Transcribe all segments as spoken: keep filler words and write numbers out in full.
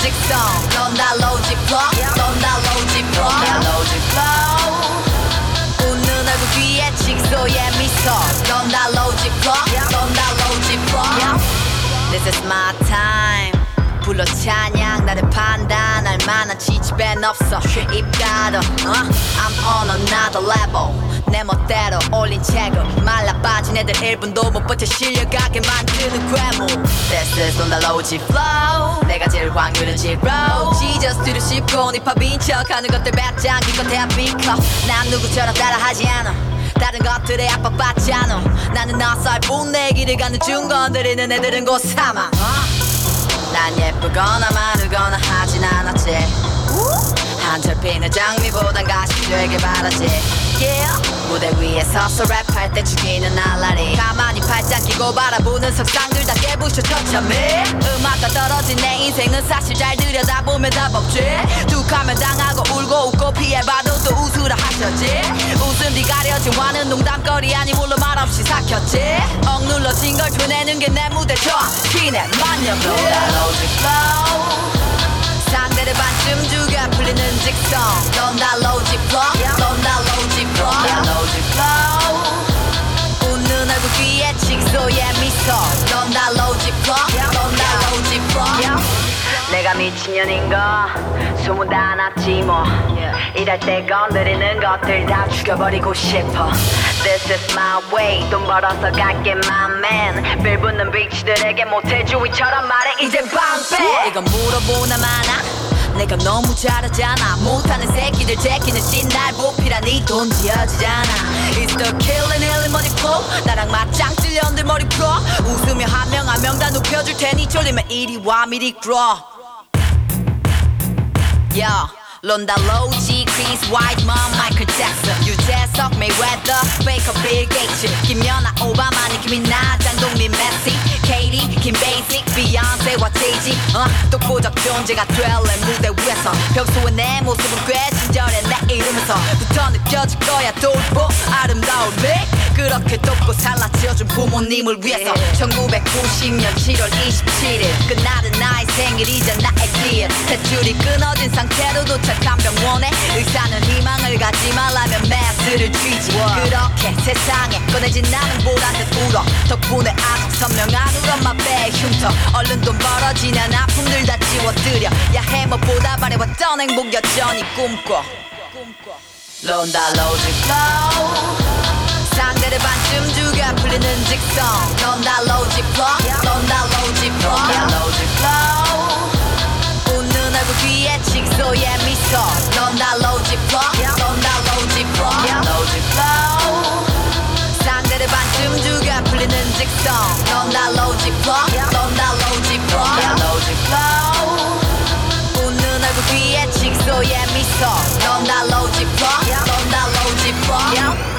직선 넌 날로 짚어 넌 날로 짚어 날로 짚어 웃는 얼굴 뒤에 직소의 미소 넌 날로 짚어 넌 날로 짚어 This is my time 불러 찬양 나를 판단할 만한 지지배는 없어 입 가둬 uh, I'm on another level 내 멋대로 올린 책을 말라 빠진 애들 일 분도 못 버텨 실려가게 만드는 괴물 This is on the low G flow 내가 제일 확률은 zero Jesus 뒤를 씹고 힙합인 척하는 것들 배짱 기껏해야 비커 난 누구처럼 따라하지 않아 다른 것들에 압박받지 않아 나는 낯설 뿐 내 길을 가는 중 건드리는 애들은 곧 사망 uh. 난 예쁘거나 마르거나 하진 않았지 한철 피는 장미보단 가시 되길 바라지 yeah. 무대 위에 서서 랩할 때 죽이는 날라리 가만히 팔짱 끼고 바라보는 석상들 다 깨부셔 처참해 음악과 떨어진 내 인생은 사실 잘 들여다보면 답 없지 툭하면 당하고 울고 웃고 피해봐도 또 웃으라 하셨지 웃음 뒤 가려진 화는 농담거리 아니 물론 말없이 삭혔지 억눌러진 걸 쳐내는 게 내 무대 정확히네 만년도 Logic flow 상대를 반쯤 죽여 풀리는 직선 넌 다 logic flow 넌 다 logic flow logic flow 웃는 얼굴 뒤에 직소의 미소 넌 다 logic flow 넌 다 logic flow 내가 미친년인거 소문 다 났지 뭐 이럴 때 건드리는 것들 다 죽여버리고 싶어 This is my way 돈 벌어서 갈게 my man 빌 붙는 비치들에게 모태 주의처럼 말해 이제 방패 이건 물어보나 마나 내가 너무 잘하잖아 못하는 새끼들 제끼는 씬날 보필하니 돈 지어지잖아 It's the killing 일리 머니 flow 나랑 맞짱 찔려 언들 머리 풀어 웃으며 한 명 한 명 다 눕혀줄 테니 쫄리면 이리 와 미리 끌어 Yeah 론다 로지, 크리스 화이트먼, 마이클 잭슨 유재석, 메이웨더, 베이커, 빌 게이츠 김연아, 오바마, 니키 미나즈, 장동민, 메시 케이티, 김베이식, 비욘세와 제이지 uh, 독보적 존재가 될래 무대 위에서 평소에 내 모습은 꽤 친절해 내 이름에서부터 느껴질 거야 돌보 아름다운 매 그렇게 돕고 살라 지어준 부모님을 위해서 천구백구십 년 칠월 이십칠일 그날은 나의 생일이자 나의 기회 탯줄이 끊어진 상태로 도착한 병원에 의사는 희망을 갖지 말라며 메스를 쥐지 그렇게 세상에 꺼내진 나는 보란듯 울어 덕분에 아주 선명한 우리 엄마 배에 흉터 얼른 돈 벌어지는 아픔들 다 지워드려 야해 무엇보다 바래왔던 행복 여전히 꿈꿔 론다 로직 플로우 상대를 반쯤 죽여 풀리는 직선 넌 다 로직 플로우 넌 다 로직 플로우 로직 플로우 웃는 얼굴 뒤에 직소의 미소 넌 다 로직 플로우 넌 다 로직 플로우 로직 플로우 상대를 반쯤 죽여 풀리는 직선 넌 다 로직 플로우 넌 다 로직 플로우 로직 플로우 웃는 얼굴 뒤에 직소의 미소 넌 다 로직 플로우 넌 다 로직 플로우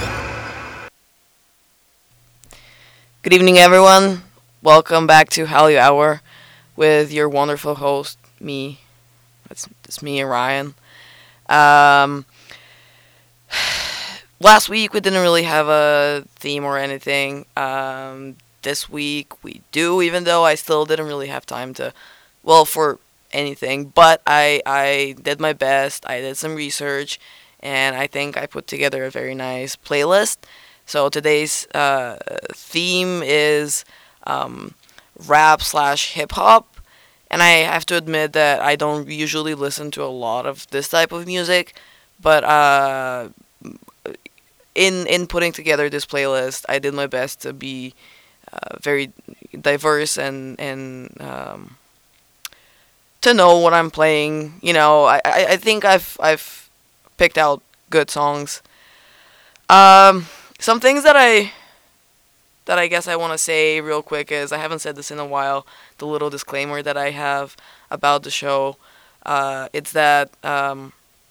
Good evening, everyone. Welcome back to Hallyu Hour with your wonderful host, me. It's, it's me and Ryan. Um, last week we didn't really have a theme or anything. Um, this week we do, even though I still didn't really have time to, well, for anything. But I, I did my best. I did some research, and I think I put together a very nice playlist. So today's uh, theme is um, rap slash hip hop, and I have to admit that I don't usually listen to a lot of this type of music, but uh, in in putting together this playlist, I did my best to be uh, very diverse and and um, to know what I'm playing. You know, I, I, I think I've I've picked out good songs. Um. Some things that I that I guess I want to say real quick is I haven't said this in a while. The little disclaimer that I have about the show, uh, it's that um,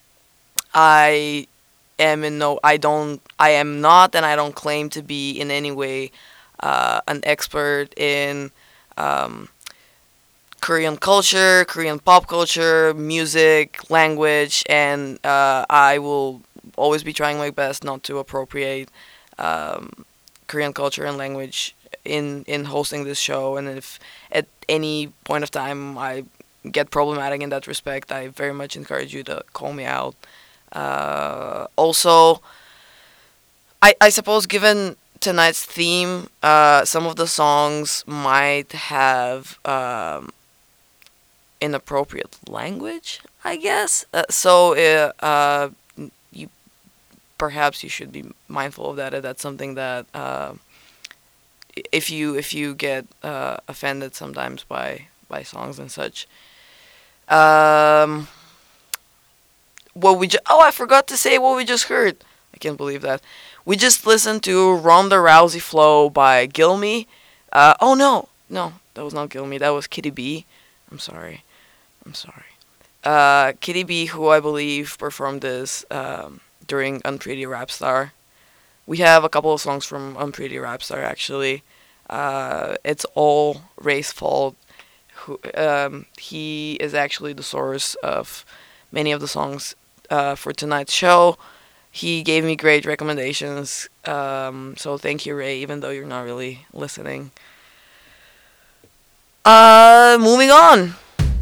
I am in no, I don't, I am not, and I don't claim to be in any way uh, an expert in um, Korean culture, Korean pop culture, music, language, and uh, I will always be trying my best not to appropriate Um, Korean culture and language in, in hosting this show, and if at any point of time I get problematic in that respect, I very much encourage you to call me out. Uh, also, I I suppose given tonight's theme, uh, some of the songs might have um, inappropriate language, I guess. Uh, so uh, uh, you perhaps you should be mindful of that. Uh, That's something that uh, if you if you get uh, offended sometimes by by songs and such. Um, what we ju- oh I forgot to say what we just heard. I can't believe that. We just listened to Ronda Rousey Flow by Gilmy. Uh, oh no, no, that was not Gilmy. That was Kitty B. I'm sorry. I'm sorry. Uh, Kitty B, who I believe performed this um, during Unpretty Rap Star. We have a couple of songs from Unpretty Rap Star actually. Uh, it's all Ray's fault. Who, um, he is actually the source of many of the songs uh, for tonight's show. He gave me great recommendations, um, so thank you, Ray, even though you're not really listening. Uh, moving on.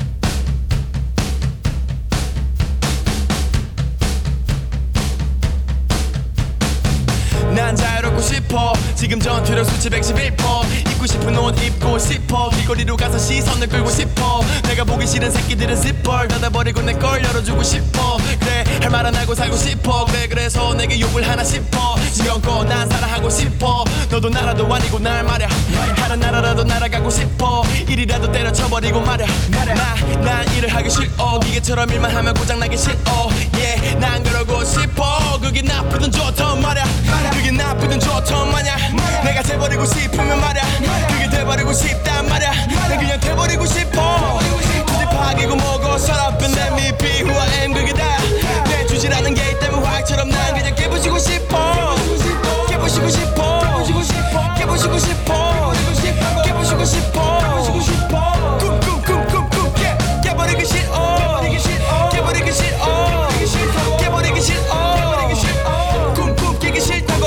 난 자유롭고 싶어 지금 전투력 수치 백십일 퍼센트 입고 싶은 옷 입고 싶어 길거리로 가서 시선을 끌고 싶어 내가 보기 싫은 새끼들은 zipper 닫아버리고 내 걸 열어주고 싶어 그래 할 말 안 하고 살고 싶어 그래 그래서 내게 욕을 하나 싶어 지금껏 난 사랑하고 싶어 너도 나라도 아니고 날 말야 다른 나라라도 날아가고 싶어 일이라도 때려쳐버리고 말야 나난 일을 하기 싫어 기계처럼 일만 하면 고장나기 싫어 yeah 난 그러고 싶어 그게 나쁘든 좋던 말야 그게 나쁘든 좋던 마냐 내가 돼버리고 싶으면 말야 그게 돼버리고 싶단 말야 난 그냥 돼버리고 싶어 굳이 파기고 뭐고 Shut up and let me be who I am 그게 다 내 주지라는 게 있다면 화학처럼 난 그냥 깨부시고 싶어 깨부시고 싶어 깨부시고 싶어 깨부시고 싶어 꿈꿈꿈꿈꿈 깨 깨버리기 싫어 깨버리기 싫어 깨버리기 싫어 꿈꿈 깨기 싫다고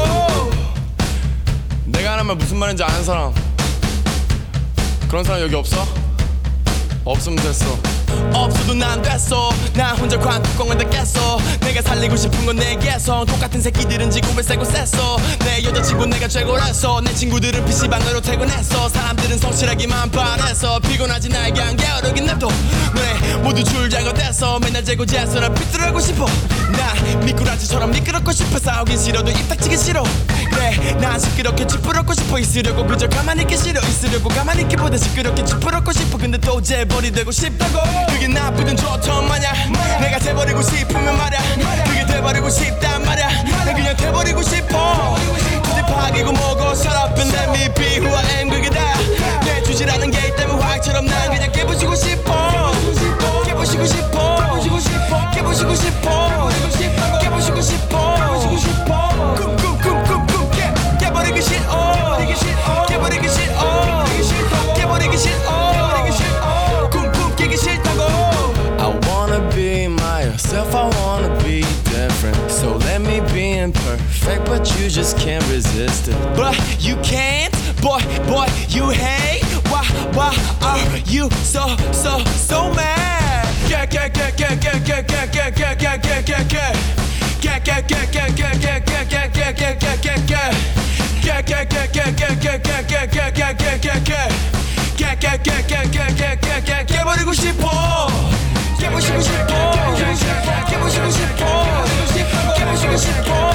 내가 하는 말 무슨 말인지 아는 사람 그런 사람 여기 없어? 없으면 됐어 없어도 난 됐어 나 혼자 광뚜껑을 다 깼어 내가 살리고 싶은 건 내 개성 똑같은 새끼들은 지구를 세고 셌어 내 여자친구 내가 최고랬어 내 친구들은 피씨방으로 퇴근했어 사람들은 성실하기만 바랬어 피곤하지 날 그냥 게으르긴 냅둬 너네 모두 줄 잘못됐어 맨날 재고 재서라 삐뚤어하고 싶어 나 미꾸라지처럼 미끄럽고 싶어 싸우긴 싫어도 입 닥치기 싫어 그래 난 시끄럽게 찌푸럽고 싶어 있으려고 그저 가만히 있기 싫어 있으려고 가만히 있기보다 시끄럽게 찌푸럽고 싶어 근데 또 재벌이 되고 싶다고 그게 나쁘든 좋던 마냐 내가 돼버리고 싶으면 말야 그게 돼버리고 싶단 말야 난 그냥 돼버리고 싶어 굳이 파기고 뭐고 Shut up and let me be who I am 그게 다 내 주지라는 게 있다면 화학처럼 난 그냥 깨부시고 싶어 깨부시고 싶어 깨부시고 싶어 깨부시고 싶어 꿈꿈꿈꿈꿈 깨 깨버리기 싫어 깨버리기 싫어 깨버리기 싫어 꿈꿈 깨기 싫다고 I wanna be myself I wanna be different So let me be imperfect But you just can't resist it But you can't Boy, boy, you hate Why, why are you so, so, so mad Get, get, get, get, get, get, get, get, get, get, get, get, get Get, get, get, get, get, get, get, get, get, get, get, get, get Get, get, get, get, get, get, get, get, get, get, get, get, get Get, get, get, get, get, get, get, get, 깨버리고 싶어 깨부시고 싶어 깨부시고 싶어 깨부시고 싶어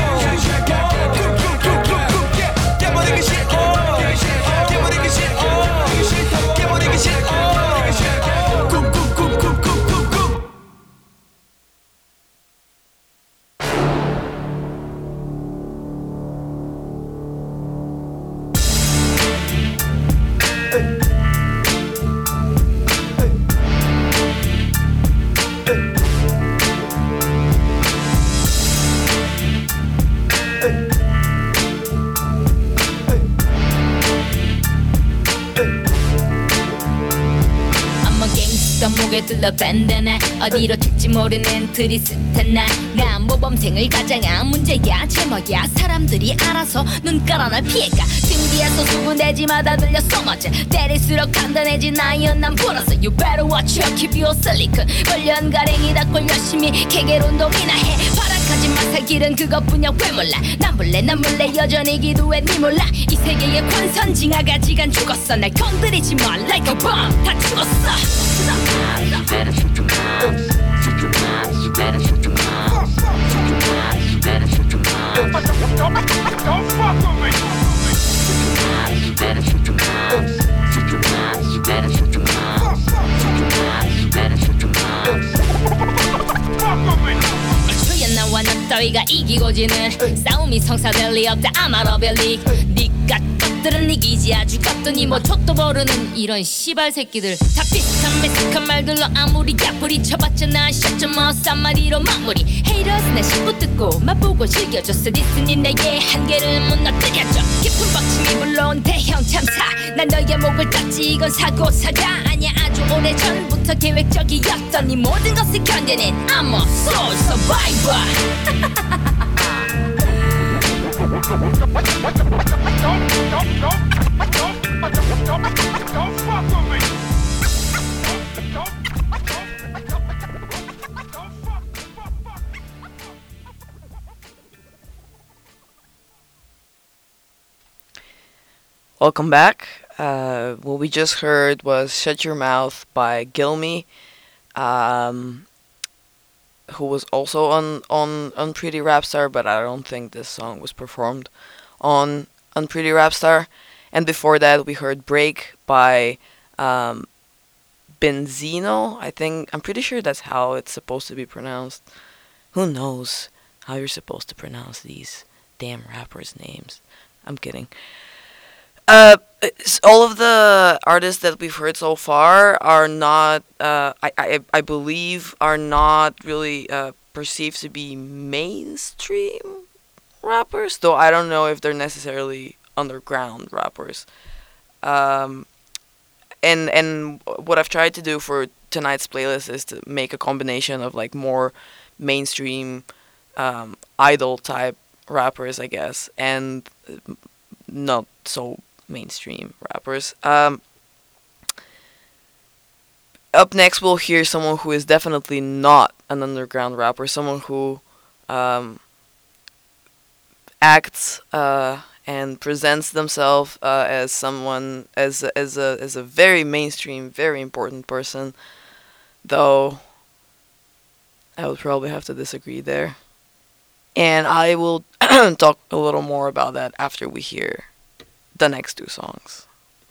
쿵쿵쿵쿵쿵 깨 깨버리기 싫어 깨버리기 싫어 깨버리기 싫어 쿵쿵쿵쿵쿵쿵 불러 밴드나 어디로 튈지 모르는 트리스탄 나가 모범생을 가장한 문제야 제목이야 사람들이 알아서 눈깔아 날 피해가 등 뒤에서 수군대지마다 들려 써맞아 때릴수록 단단해진 아이언 난 불었어 You better watch your keep your silicon 걸려온 가랭이 닦고 열심히 개개로 운동이나 해 발악하지 마 살길은 그것뿐이야 왜 몰라 난 몰래 난 몰래 여전히 기도해 니 몰라 이 세계의 권선징아가 지간 죽었어 날 건드리지 마 like a bomb 다 죽었어 You better shut your mouth Shut your mouth You better shut your mouth Shut your mouth You better shut your mouth Don't fuck with me You better shut your mouth Shut your mouth You better shut your mouth Shut your mouth You better shut your mouth Fuck with me 나와 너 따위가 이기고 지는 싸움이 성사될 리 없다 아마 러벨릭 니가 것들은 이기지 아주 갔더니 뭐 족도 모르는 이런 씨발 새끼들 다 비슷한 매스한 말들로 아무리 야뿌리 쳐봤자 난 샷점어 싼마리로 마무리 헤이러스 내 신고 듣고 맛보고 즐겨줬어 디스니 내의 한계를 무너뜨려줘 깊은 벅침이 물러온 대형 참사 난 너의 목을 땄지 이건 사고사가 아니야 아주 오래전부터 계획적이었던 이 모든 것을 견뎌낸 I'm a soul survivor Welcome back. Uh, what we just heard was Shut Your Mouth by Gilmy, um, who was also on, on Unpretty Rapstar, but I don't think this song was performed on Unpretty Rapstar. And before that, we heard Break by um, Benzino. I think, I'm pretty sure that's how it's supposed to be pronounced. Who knows how you're supposed to pronounce these damn rappers' names? I'm kidding. Uh, all of the artists that we've heard so far are not, uh, I, I, I believe, are not really uh, perceived to be mainstream rappers, though I don't know if they're necessarily underground rappers. Um, and and what I've tried to do for tonight's playlist is to make a combination of like more mainstream, um, idol type rappers, I guess, and not so mainstream rappers. Um, up next, we'll hear someone who is definitely not an underground rapper, someone who um, acts uh, and presents themselves uh, as someone as a, as a as a very mainstream, very important person. Though I would probably have to disagree there, and I will talk a little more about that after we hear the next two songs.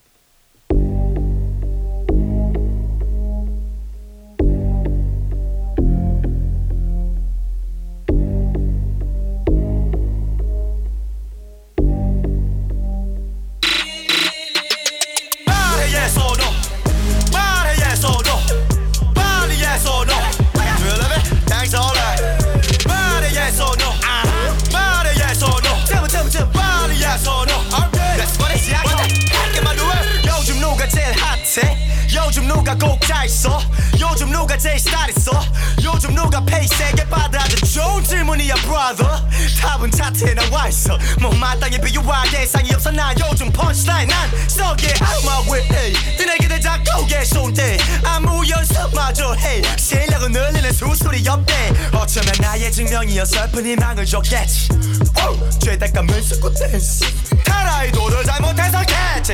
요즘 누가 꼭자 있어 요즘 누가 제일 스타일 있어 요즘 누가 페이 세게 받아줘 좋은 질문이야 brother 답은 차트에 나와 있어 못마땅히 비유할 예상이 없어 난 요즘 펀치라인 난 썩에 out my way 뜨내게 돼 자꾸 개손대 아무 연습마저 해 실력은 늘리는 수술이 없대 어쩌면 나의 증명이었을 뿐 희망을 줬겠지 죄책감을 싣고 댄스 타라이도를 잘못해서겠지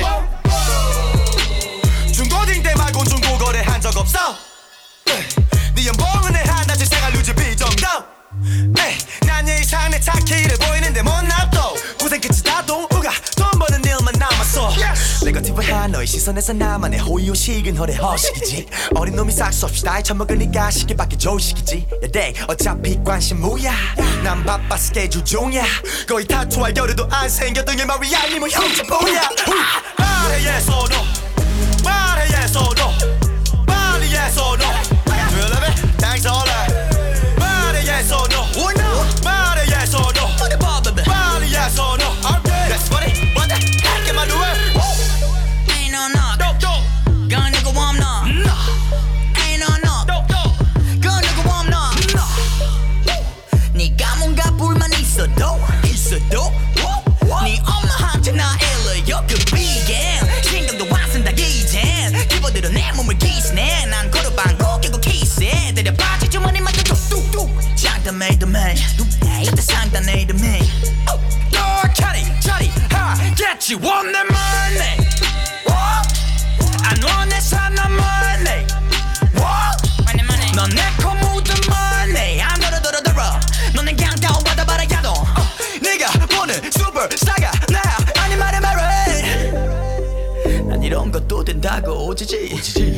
중고딩 때 말곤 중고거래 한 적 없어 네 연봉은 내 하나씩 생활 유지 비정도 난 예의상 내 차키를 보이는데 못 납도 고생 끝이 다 동우가 돈 버는 일만 남았어 네거티브한 너의 시선에서 나만의 호의호식은 허례 허식이지 어린 놈이 싹 수 없이 나이 처먹으니까 시기밖에 조식이지 네 어차피 관심 무야 난 바빠 스케줄 중이야 거의 타투할 겨를도 안 생겼던 일만 위 아니면 형제뿐이야 말해 yes or no 말해 yes or no 빨리 yes or no Do you love it? Thanks all right 말해 yes or no 말해 yes or no 빨리 yes or no That's funny What the heck am I doing? Ain't no knock Gon' nigga warm knock Ain't no knock 된다고 오지지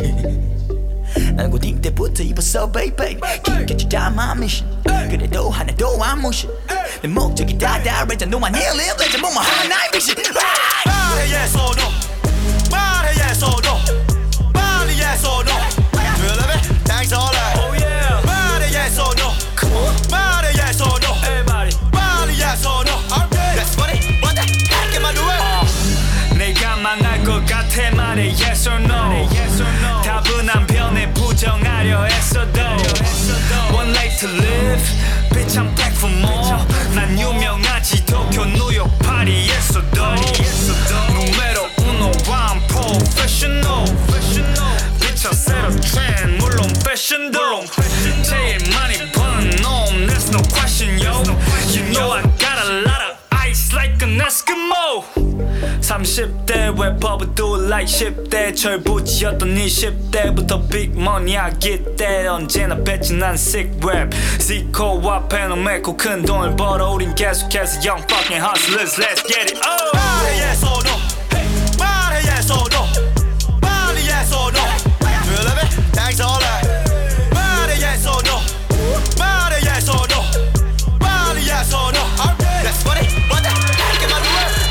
난 고딩 때부터 입었어 baby Get you down my mission 그래도 하나도 안 무시 내 목적이 다다르자 너만 힐링 되자 뭐만 하나의 미신 말해 yes or no 말해 yes or no 빨리 yes or no Do you love it? Thanks all right Oh yeah 말해 yes or no Come on 말해 yes or no Everybody 빨리 yes or no Let's put it what the heck am I doing 내가 망할 것 같아 말해 yes or no 답은 안 변해 부정하려 했어도 One life to live Bitch I'm back for more 난 유명하지 도쿄 뉴욕 파리에서도 Numero uno I'm professional Bitch I set a trend 물론 fashion도 제일 많이 버는 놈 There's no question yo You know I got a lot of ice like an Eskimo 삼십 대 래퍼부 do like 십 대 철부지였던 이십 대부터 big money I get that 언제나 뱉지 난 sick rap Zico와 페노메코 큰 돈을 벌어 우린 계속해서 young fucking hustlers Let's get it oh 말해 yes or no 말해 yes or no 빨리 yes or no Do you love it? Thanks all right 말해 yes or no 말해 yes or no 빨리 yes or no Let's put it what the heck am I doing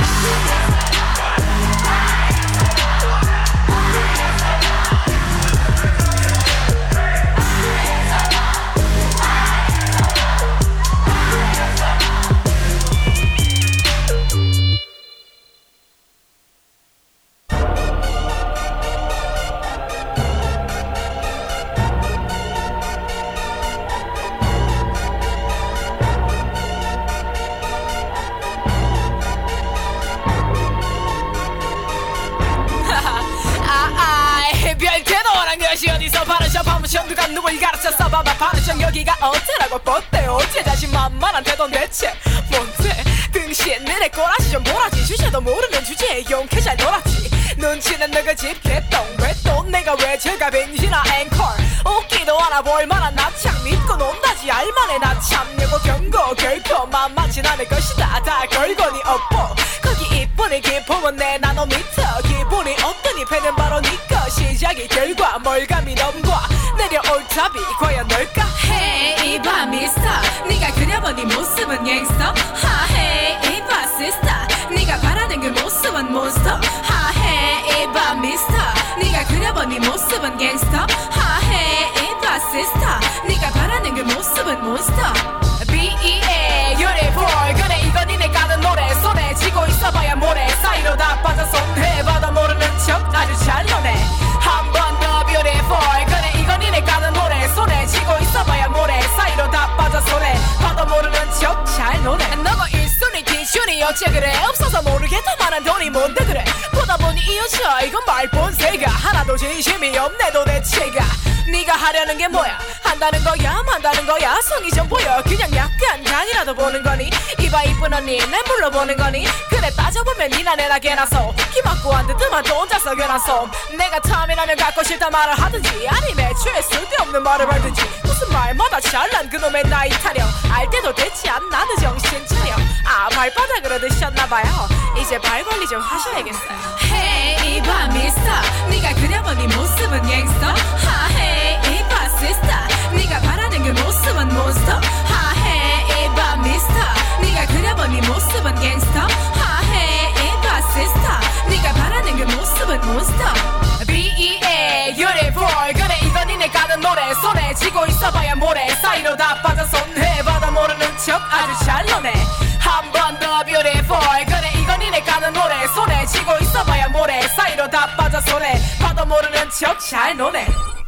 어디서 파르셔 파무셔 누가 누굴 가르쳤어 봐봐 파르셔 여기가 어쩌라고 뻗대요 제 자신만만한데 대체 뭔데 등신 너네 꼬라지 좀 보라지 주제도 모르는 주제에 용케 잘 놀았지 눈치는 너가 집게똥 왜 또 내가 왜 제가 벤시나 앵콜 웃기도 않아 볼만한 나참 믿고 논다지 알만해 나참 여고 경고 결코 만만치 않을 것이다 다 걸거니 업보 거기 이쁜이 기품은 내 나노미터 기분이 어떠니 패는 바로 네 것 시작이 결과 멀감이 넘과 내려올 답이 과연 널까 Hey 이봐 미스터 네가 그려본 네 모습은 갱스터 하 Hey 이봐 시스터 네가 바라는 그 모습은 몬스터 하 Hey 이봐 미스터 네가 그려본 네 모습은 갱스터 하 Hey 이봐 시스터 네가 바라는 그 모습은 몬스터 비 이 에이 beautiful 그래 이건 니네 까는 노래 손에 쥐고 있어봐야 모래 사이로 다 빠져 손해봐도 모르는 척 아주 잘 노네 한 번 더 beautiful 그래 이건 니네 까는 노래 손에 쥐고 있어봐야 모래 사이로 다 빠져 손해봐도 모르는 척 잘 노네 너가 일순위 기준이 어째 그래 없어서 모르겠다만한 돈이 뭔데 그래 보다 보니 이 여자 이건 말본새가 하나도 진심이 없네 도대체가 네가 하려는 게 뭐야 한다는 거야 만다는 거야 성의 좀 보여 그냥 약간 간이라도 보는 거니 이봐 이쁜 언니 날 물러보는 거니 그래 따져보면 니나 내나 개나서 기막고 안 듣더만 또 혼자서 괜한소 내가 탐이라면 갖고 싫다 말을 하든지 아니면 애초에 쓸데없는 말을 하든지 무슨 말마다 잘난 그놈의 나이 타령 알 때도 됐지 않나 너 정신 차려 아 발바닥으로 드셨나봐요 이제 발 관리 좀 하셔야겠어요 Hey 이봐 미스터 네가 그려본 네 모습은 갱스터 하 Hey 이봐 시스터 네가 바라는 그 모습은 몬스터 하 Hey 이봐 미스터 네가 그려본 네 모습은 갱스터 하 Hey 이봐 시스터 네가 바라는 그 모습은 몬스터 비 이 에이 beautiful 그래 이건 니네 까는 노래 손에 쥐고 있어봐야 모래 사이로 다 빠져 손해봐도 모르는 척 아주 잘 노네 한 번 더 beautiful 그래 이건 니네 까는 노래 손에 쥐고 있어봐야 모래 사이로 다 빠져 손해봐도 모르는 척 잘 노네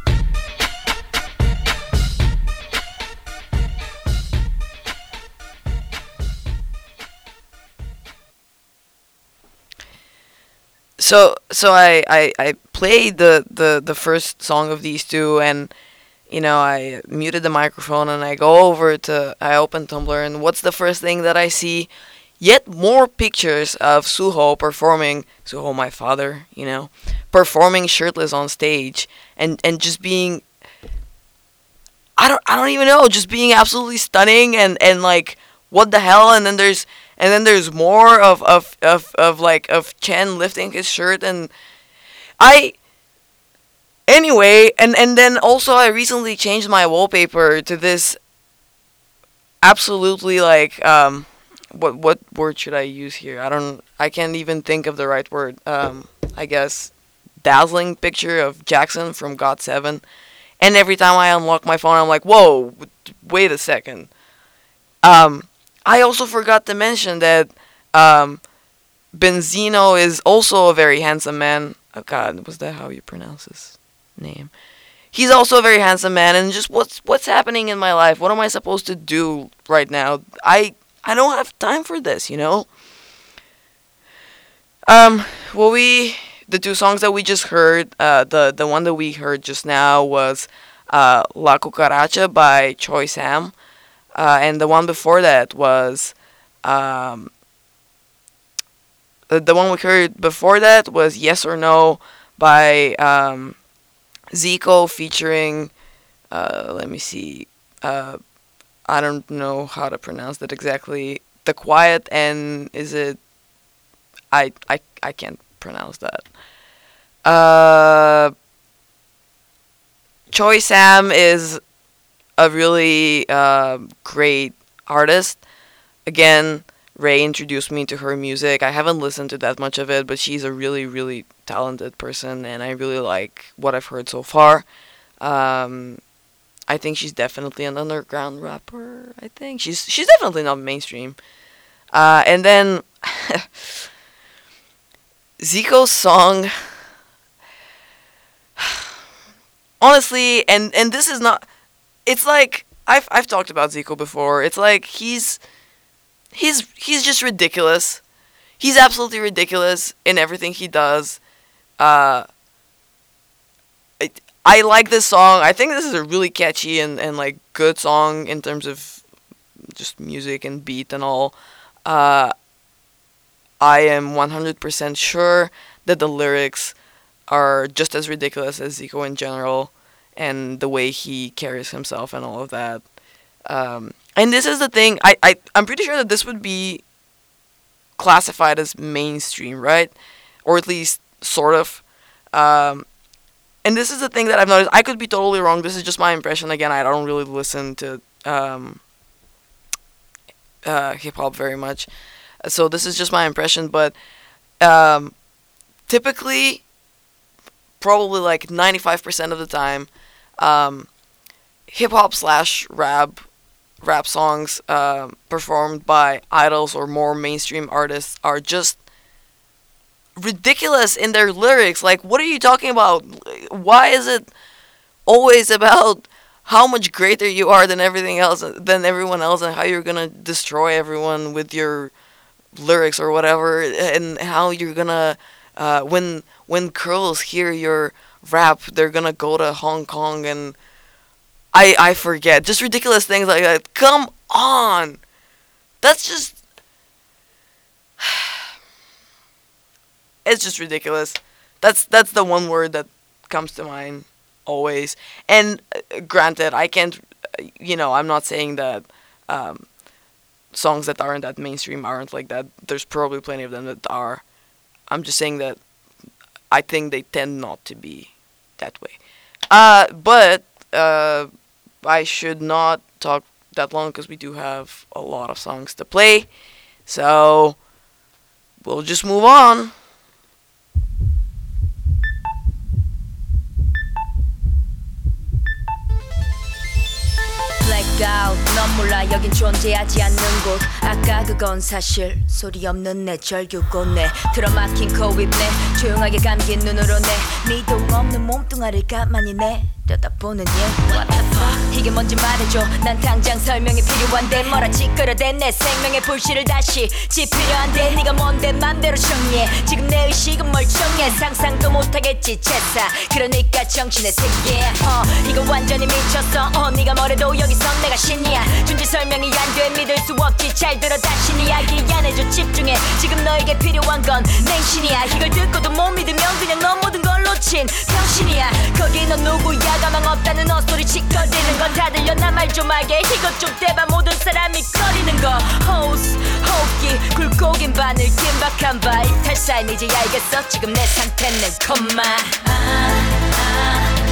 So so I, I, I played the, the, the first song of these two, and you know I muted the microphone and I go over to I open Tumblr, and what's the first thing that I see? Yet more pictures of Suho performing Suho, my father, you know, performing shirtless on stage and, and just being I don't I don't even know, just being absolutely stunning and, and like what the hell, and then there's And then there's more of, of, of, of like of Chen lifting his shirt, and I Anyway, and, and then also I recently changed my wallpaper to this absolutely like um what what word should I use here? I don't I can't even think of the right word. Um I guess dazzling picture of Jackson from God seven. And every time I unlock my phone I'm like, "Whoa, wait a second." Um I also forgot to mention that um Benzino is also a very handsome man. Oh god, was that how you pronounce his name? He's also a very handsome man, and just what's what's happening in my life? What am I supposed to do right now? I I don't have time for this, you know? Um, well, we the two songs that we just heard, uh, the the one that we heard just now was uh, La Cucaracha by Choi Sam, uh, and the one before that was um, the the one we heard before that was Yes or No by um. Zico featuring, uh, let me see, uh, I don't know how to pronounce that exactly. The Quiet, and is it, I, I, I can't pronounce that. Uh, Choi Sam is a really uh, great artist. Again, Ray introduced me to her music. I haven't listened to that much of it, but she's a really, really talented person, and I really like what I've heard so far. Um, I think she's definitely an underground rapper. I think she's she's definitely not mainstream. Uh, and then Zico's song, honestly, and and this is not. It's like I've I've talked about Zico before. It's like he's. He's he's just ridiculous. He's absolutely ridiculous in everything he does. Uh, it, I like this song. I think this is a really catchy and, and like good song in terms of just music and beat and all. Uh, I am one hundred percent sure that the lyrics are just as ridiculous as Zico in general, and the way he carries himself and all of that. Um, And this is the thing, I, I, I'm pretty sure that this would be classified as mainstream, right? Or at least, sort of. Um, and this is the thing that I've noticed. I could be totally wrong. This is just my impression. Again, I don't really listen to um, uh, hip-hop very much. So this is just my impression. But um, typically, probably like ninety-five percent of the time, um, hip-hop slash rap rap songs uh, performed by idols or more mainstream artists are just ridiculous in their lyrics. Like, what are you talking about? Why is it always about how much greater you are than everything else, than everyone else, and how you're gonna destroy everyone with your lyrics or whatever, and how you're gonna uh, when when girls hear your rap, they're gonna go to Hong Kong and I, I forget. Just ridiculous things like that. Come on! That's just... It's just ridiculous. That's that's the one word that comes to mind always. And uh, granted, I can't... You know, I'm not saying that um, songs that aren't that mainstream aren't like that. There's probably plenty of them that are. I'm just saying that I think they tend not to be that way. Uh, but... Uh, I should not talk that long because we do have a lot of songs to play. So, we'll just move on. Blackout, 넌 몰라 여긴 존재하지 않는 곳. 아까 그건 사실 소리 없는 내 절규꽃네. 틀어막힌 코입네 조용하게 감긴 눈으로 내 미동 없는 몸뚱아리를 가만히 내 들여다보는 일. What the fuck? 이게 뭔지 말해줘. 난 당장 설명이 필요한데 뭐라 찌그러대 내 생명의 불씨를 다시 지피려한데 네가 뭔데 맘대로 정리해. 지금 내 의식은 멀쩡해. 상상도 못하겠지 채사. 그러니까 정신의 세계. 어, 이거 완전히 미쳤어. 어, 네가 뭐래도 여기선 내가 신이야. 준비 설명이 안 돼 믿을 수 없지. 잘 들어 다시 이야기 안 해줘. 집중해. 지금 너에게 필요한 건 맹신이야. 이걸 듣고도 못 믿으면 그냥 넌 모든 걸 놓친 병신이야. 거기 넌 누구야? 가망 없다는 헛소리 짓거리는 건 다 들려. 나 말 좀 하게. 이것 좀 대봐. 모든 사람이 거리는 거. 호스 호흡기 굴곡인 바늘 긴박한 바이탈 사인 이제 알겠어. 지금 내 상태는 컴마. 아, 아.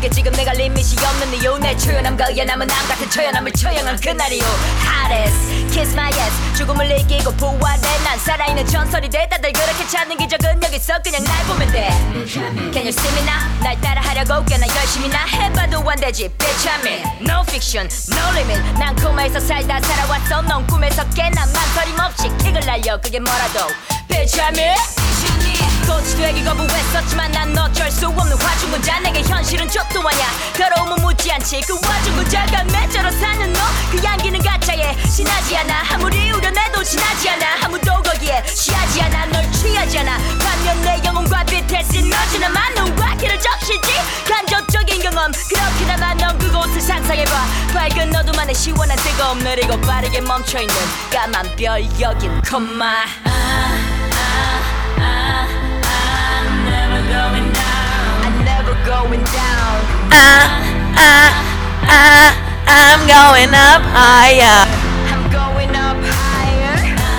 그게 지금 내가 리밋이 없는 이유 내 초연함과 의연함은 남 같은 초연함을 처형한 그날이요 Hottest kiss my ass 죽음을 이기고 부활해 난 살아있는 전설이 돼 다들 그렇게 찾는 기적은 여기 있어 그냥 날 보면 돼 Can you see me now 날 따라하려고 꽤나 열심히 나 해봐도 안 되지 Bitch I'm in No fiction No limit 난 코마에서 살다 살아왔어 넌 꿈에서 깨난 망설임 없이 킥을 날려 그게 뭐라도 Bitch I'm in 꽃이 되기 거부했었지만 난 어쩔 수 없는 화중군자 내게 현실은 족도 아냐 더러움은 묻지 않지 그 화중군자가 매저로 사는 너 그 향기는 가짜에 지나지 않아 아무리 우려내도 지나지 않아 아무도 거기에 취하지 않아 널 취하지 않아 반면 내 영혼과 빛에 쓰러지나마 눈과 길을 적시지 간접적인 경험 그렇게나마 넌 그곳을 상상해봐 밝은 어둠 안에 시원한 뜨거움 느리고 빠르게 멈춰있는 까만 별 여긴 콤마 I'm never going down. I'm never going down. Ah, ah, ah, I'm going up higher. I'm going up higher.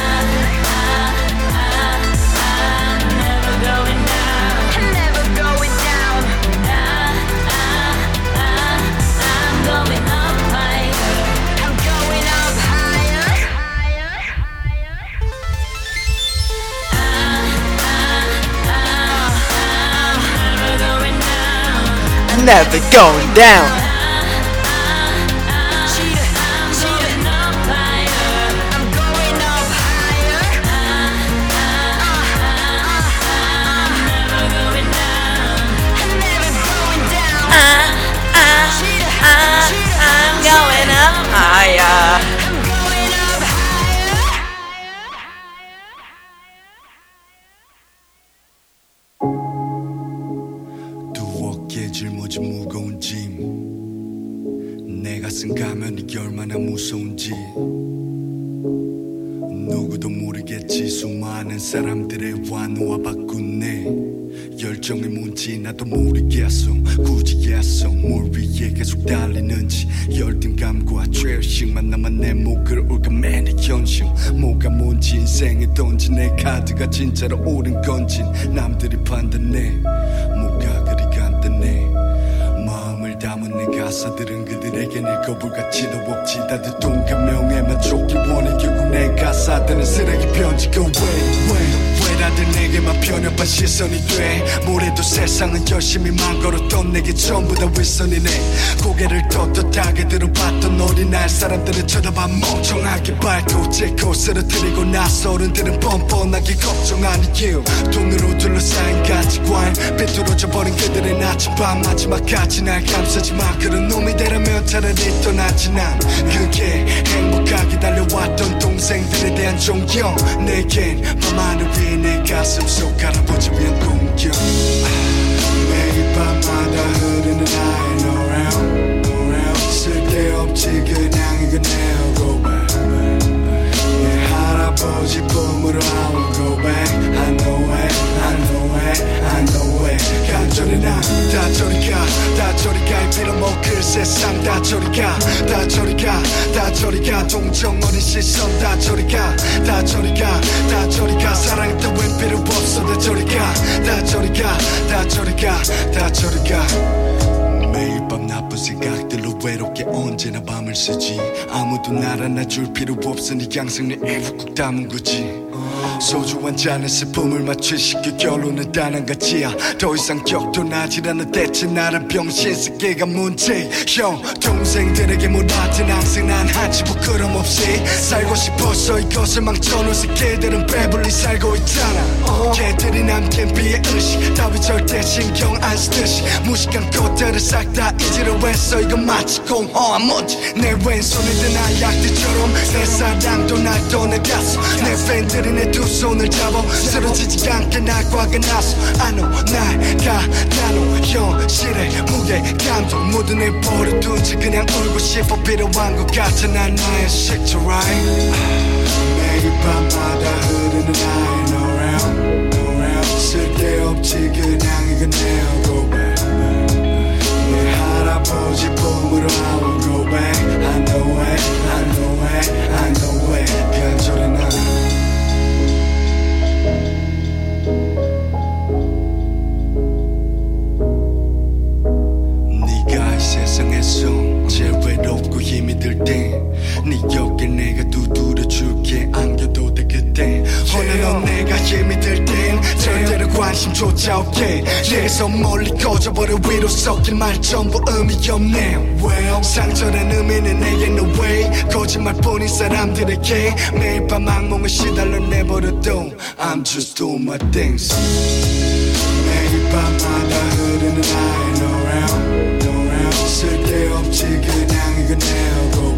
I'm never going down. I'm never going down. I'm going up higher. I'm going up higher. Never going down. 짊어진 무거운 짐 내가 쓴 가면이 얼마나 무서운지 누구도 모르겠지 수많은 사람들의 환호와 바꾼 내 열정이 뭔지 나도 모르겠어 굳이 애써 뭘 위해 계속 달리는지 열등감과 죄의식만 남아 내 목을 올가매는 현실 뭐가 뭔지 인생에 던진 내 카드가 진짜로 옳은 건지 남들이 판단해 뭐가 그리 간단해 마음을 담은 내 가사들은 그들에겐 읽어볼가치도 없지 다들 동감명에만 쫓기 원해 결국 내 가사들은 쓰레기 편지가 왜 왜 왜 다들 내게만 편협한 시선이 돼 뭐래도 세상은 열심히 만 걸었던 내게 전부 다 윗선이네 고개를 떳떳하게 들어봤던 어린날 사람들은 쳐다봐 멍청하게 밟고 제 코스를 들이고 나서 어른들은 뻔뻔하게 걱정하는 이유 돈으로 둘러싸인 가치관 비뚤어져 버린 그들의 나침반 마지막까지 날 감싸지마 그런 놈이 되라면 차라리 떠나지 난 그게 행복하게 달려왔던 동생들에 대한 존경 내겐 밤하늘 위에 내 가슴 속 갈아보지 위한 공경 매일 밤마다 흐르는 나의 노래 노래 쓸데없지 그냥 이거 내 고백 내 할아버지 품으로 I will go back I know it I know it I know it 간절히 난 다 저리 가 다 저리 가 빌어먹을 세상 다 저리 가 다 저리 가 다 저리 가 동정 어린 시선 다 저리 가 다 저리 가 다 저리 가 사랑이 따윈 필요 없어 다 저리 가 다 저리 가 다 저리 가 다 저리 가 매일 밤 나쁜 생각들로 외롭게 언제나 밤을 새지 아무도 날 안아줄 필요 없으니 항상 내 일부 꼭 담은 거지 소주 한 잔에 스품을 맞추시켜 결론은 단 한 가지야 더 이상 격도 나질 않아 대체 나란 병신 새끼가 문제 형 동생들에게 뭐라든 항상 난 한치 부끄럼 없이 살고 싶어서 이것을 망쳐놓은 새끼들은 배불리 살고 있잖아 걔들이 남긴 비애의식 따위 절대 신경 안 쓰듯이 무식한 것들을 싹 다 잊으려 했어 이건 마치 공허한 먼지 내 왼손에 든 알약들처럼 내 사랑도 날 떠나갔어 내 팬들이 내 두 손을 잡아 쓰러지지 않게 날 꽉안았어 I know 날 가다놓은 현실의 무게감도 모두 내 버려둔 채 그냥 울고 싶어 필요한 것 같아 난 나의 식초 right 매일 밤마다 흐르는 나의 노래 노래 쓸데없지 그냥 이건 내 고백 내 할아버지 품으로 I will go back I know it I know it I know it 간절히 난 가볍게 내가 두드려줄게 안겨도 돼 그땐 오늘 넌 내가 힘이 들 땐 절대로 관심조차 없게 내게서 멀리 꺼져버려 위로 섞인 말 전부 의미 없네 well, 상처란 의미는 내겐 no way 거짓말뿐인 사람들에게 매일 밤 악몽을 시달러 내버려도 I'm just doing my things 매일 밤마다 흐르는 나의 노래 노래 쓸데없지 그냥 이거 내어고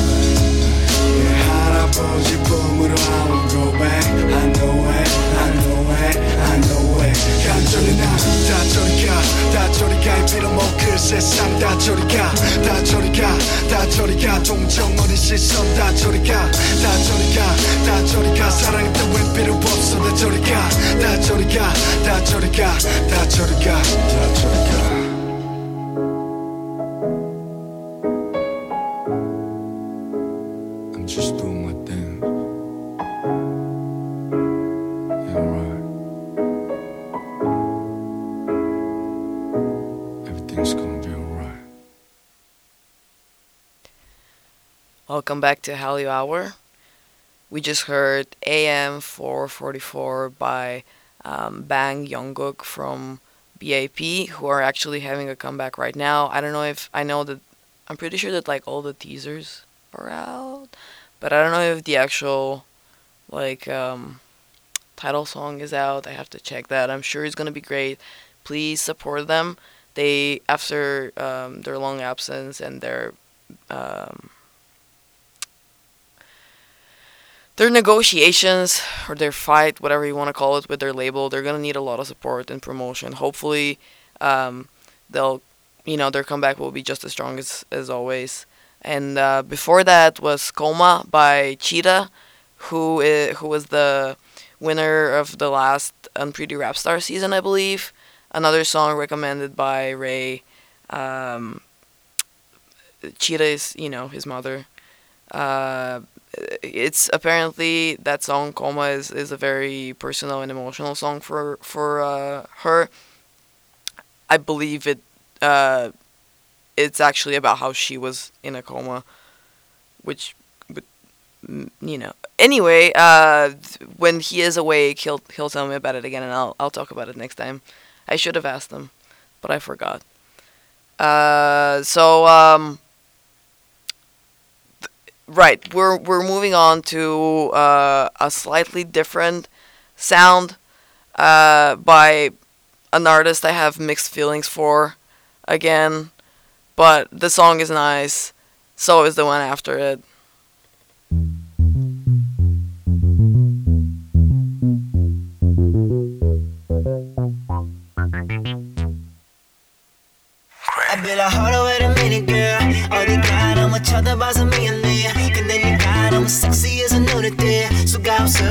할아버지 봄으로 I won't go back I know it, I know it, I know it 간절히 나 다 저리 가, 다 저리 가 이 빌어먹을 세상 다 저리 가, 다 저리 가, 다 저리 가 동정 어린 시선 다 저리 가, 다 저리 가, 다 저리 가 사랑했던 웬 필요 없어 다 저리 가, 다 저리 가, 다 저리 가, 다 저리 가, 다 저리 가 I'm just doing my thing. Yeah, right. Everything's gonna be alright. Welcome back to Hallyu Hour. We just heard A M four forty-four by um, Bang Jungkook from B A P, who are actually having a comeback right now. I don't know if I know that. I'm pretty sure that like all the teasers are out, but I don't know if the actual like um, title song is out. I have to check that. I'm sure it's gonna be great. Please support them. They after um, their long absence and their um, their negotiations or their fight, whatever you want to call it, with their label, they're gonna need a lot of support and promotion. Hopefully, um, they'll, you know, their comeback will be just as strong as as always. And uh, before that was Coma by Cheetah, who is, who was the winner of the last Unpretty Rap Star season, I believe. Another song recommended by Ray. Um, Cheetah is, you know, his mother. Uh, it's apparently that song Coma is, is a very personal and emotional song for for uh, her. I believe it. Uh, it's actually about how she was in a coma, which, you know. Anyway, uh, when he is awake, he'll he'll tell me about it again, and I'll I'll talk about it next time. I should have asked him, but I forgot. Uh, so um, th- right, we're we're moving on to uh, a slightly different sound uh, by an artist I have mixed feelings for. Again, but the song is nice, so is the one after it. I be like, hold on, wait a minute, girl. 어디가 너무 쳐다봐서 미안해. 근데 네가 너무 섹시해서 눈에 띄 수가 없어.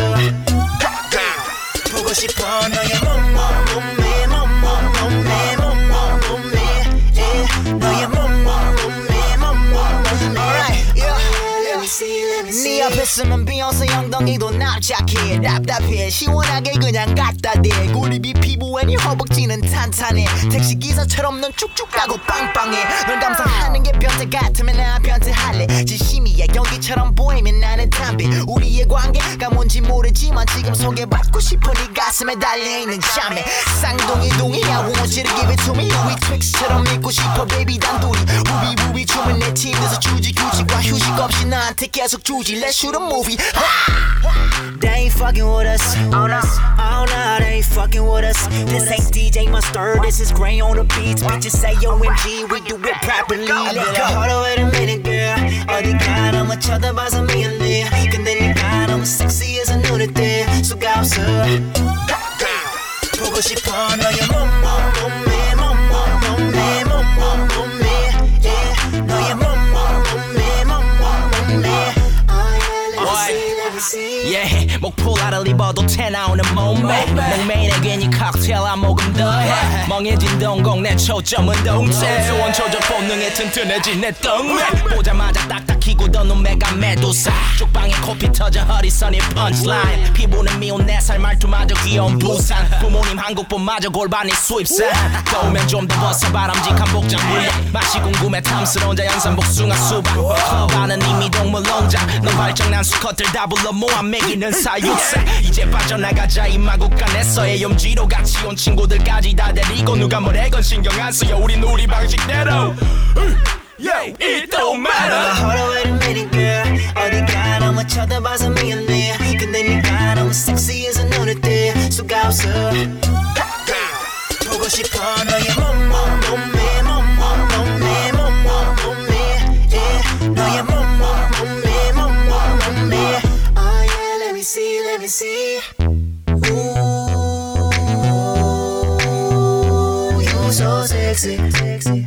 보고 싶어 너의 몸, 몸, 몸매, 몸, 몸, 몸매, 몸, 몸, 몸매. 너의 몸, 몸, 몸매, 몸, 몸, 몸매. Alright, yeah. Let me see, let me see. 네 앞에 쓰면 비어서 엉덩이도 납작해. 답답해, 시원하게 그냥 갖다 대. 고립이 피부에 네 허벅지는 탄탄해. 택시기사처럼 넌 쭉쭉 가고 빵빵해. 널 감상하는 게 변태 같으면 나 변태할래. 진심이야 연기처럼 보이면 나는 담배. 우리의 관계가 뭔지 모르지만 지금 소개받고 싶어 네 가슴에 달려있는 자매. 쌍둥이둥이야 won't you to give it to me. 우리 트릭스처럼 믿고 싶어 baby 단둘이. 우비우비 춤은 내 팀에서 주지 규칙과 휴식 없이 나한테 계속 주지. Let's shoot a movie. They ain't fucking with us. Oh no, oh no, they ain't fucking with us. This ain't D J Mustard, this is Gray on the beats. Bitches say O M G, we do it properly. Let's go. Hold on, wait a minute, girl. 어디가 너무 쳐다봐서 미안해. 근데 네가 너무 섹시해서 눈에 띄 수가 없어. 보고 싶어 너의 몸, 몸, 몸매, 몸, 몸, 몸매, 몸, 몸, 몸매. Yeah, 너의 몸, 몸, 몸매, 몸, 몸, 몸매. Yeah, 목폴라를 입어도 태 나오는 몸매. 맹매일에 괜히 칵테일 한 모금 더해. 멍해진 동공 내 초점은 동체. 수원 조절 본능에 튼튼해진 내 덩매. 보자마자 딱딱 키고 더 눈매가 메두사. 쪽방에 코피 터져 터져 허리선이 punchline 피부는 미운 네 살 말투마저 귀여운 부산 부모님 한국분마저 골반이 수입산 더우면 좀 더 벗어 바람직한 복장 물량 맛이 궁금해 탐스러운 자연산 복숭아 수박 나는 이미 동물 농장 넌 발정난 수컷들 다 불러 모아 먹이는 사육사 이제 빠져나가자 이 마국간에서의 염지로 같이 온 친구들까지 다 데리고 누가 뭐래건 신경 안 써요 우린 우리 방식대로 Yeah, it don't matter. Hold on, wait a minute, girl. 어디가 너무 쳐다봐서 미안해. 근데 네가 너무 섹시해서 눈에 띄 수가 없어. 보고 싶어 너의 몸몸 몸매 몸몸 몸매 몸몸 몸매. Yeah, 너의 몸몸 몸매 몸몸 몸매. Oh yeah, let me see, let me see. Ooh, you're so sexy, sexy.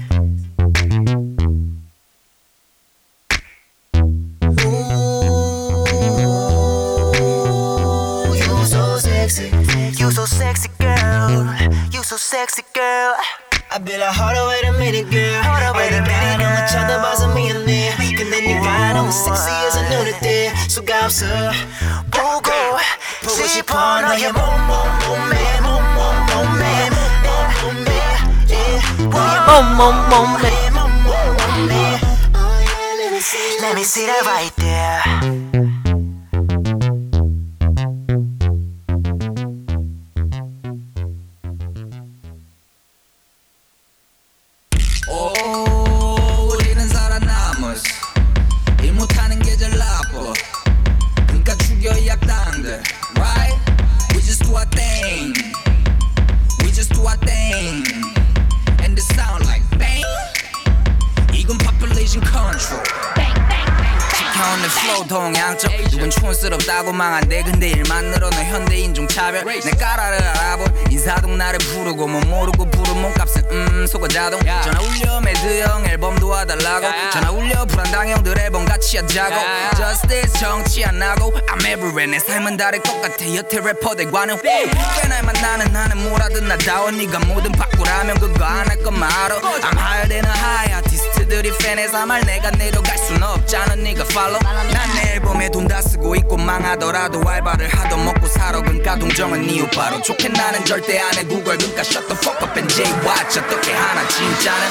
You so sexy girl, you so sexy girl. I be like, hold on, wait a minute, girl. Hold on, wait a minute, girl. 너무 쳐다봐서 미안해. 근데 네가 너무 섹시해서 눈에 띄 수가 없어. 보고 싶어 너의 몸몸 몸매 몸몸 몸매 몸매 몸몸 몸매 몸몸 몸매. Oh yeah, let me see, let me see that right there. 동양적 누군 촌스럽다고 망한데 근데 일만으로는 현대인종 차별 내 까라를 알아본 인사동 나를 부르고 뭐 모르고 부른 몸값은 음 속어자동 전화 울려 매드형 앨범 도와달라고 전화 울려 불안당 형들 앨범 같이 하자고 Justice 정치 안 하고 I'm everywhere 내 삶은 다를 것 같아 여태 래퍼들과는 꽤날 만나는 나는 뭐라든 나다워 네가 뭐든 바꾸라면 그거 안 할 것만 알아 I'm higher than a high 아티스트들이 팬에서 말 내가 내려갈 순 없잖아 네가 follow 난 내 앨범에 돈 다 쓰고 있고 망하더라도 알바를 하던 먹고 살아 그러니까 동정은 이유 바로 좋게 나는 절대 안 해 구걸 그러니까 shut the fuck up and J watch 어떻게 하나 진짜는